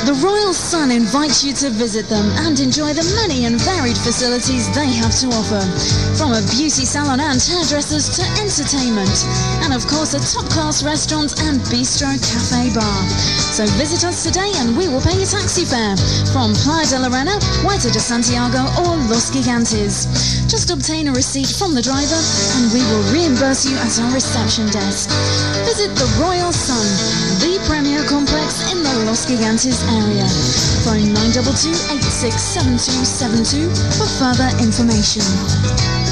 The Royal Sun invites you to visit them and enjoy the many and varied facilities they have to offer. From a beauty salon and hairdressers to entertainment. And of course a top-class restaurant and bistro cafe bar. So visit us today and we will pay your taxi fare from Playa de la Arena, Puerto de Santiago or Los Gigantes. Just obtain a receipt from the driver and we will reimburse you at our reception desk. Visit the Royal Sun, the premier complex in the Los Gigantes area. Phone 922 867272 for further information.